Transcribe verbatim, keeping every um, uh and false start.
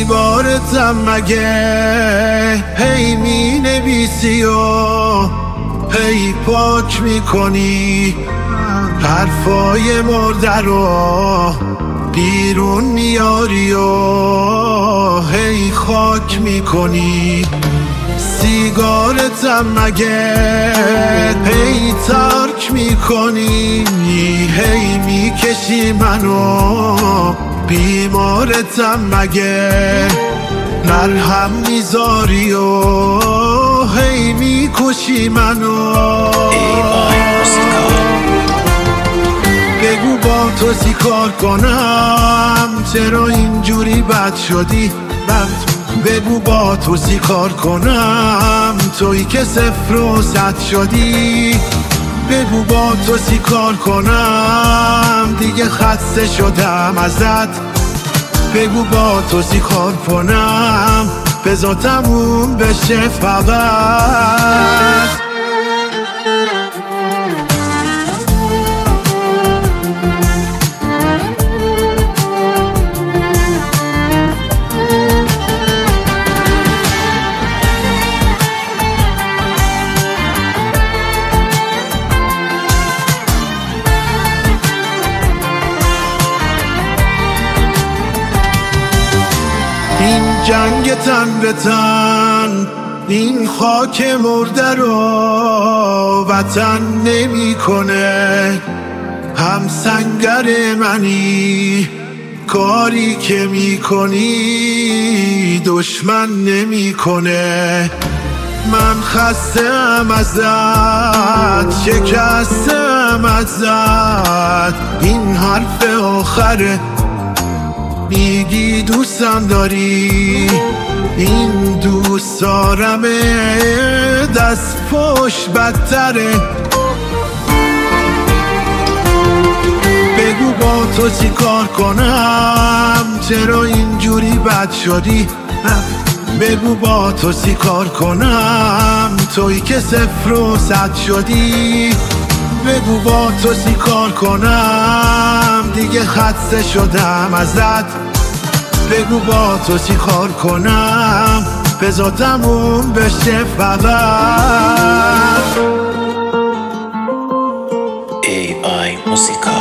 سیگارتم مگه هی می نویسی و هی پاک میکنی، حرفای مرده رو بیرون میاری و هی خاک میکنی. سیگارتم مگه هی ترک میکنی، هی میکشی منو، بیمارتم مگه مرهم میذاری و هی میکشی منو. بگو با تو چی کار کنم، چرا اینجوری بد شدی؟ بد بگو با تو چی کار کنم، تویی که صفر و صد شدی. بگو با تو چی کار کنم، دیگه خسته شدم ازت. بگو با تو چی کار کنم، بذار تموم بشه فقط. این جنگ تن به تن، این خاک مرده رو وطن نمی کنه. هم سنگر منی، کاری که می کنی دشمن نمی کنه. من خستم ازت، شکستم ازت، این حرف آخره. میگی دوستم داری، این دوست دارمه دست پشت بدتره. بگو با تو چی کار کنم، چرا اینجوری بد شدی؟ بگو با تو چی کار کنم، تویی که صفر و صد شدی. بگو با تو چی کار کنم، دیگه خسته شدم ازت. بگو با تو چی کار کنم، بذار تموم بشه فقط. ای آی موسیقا.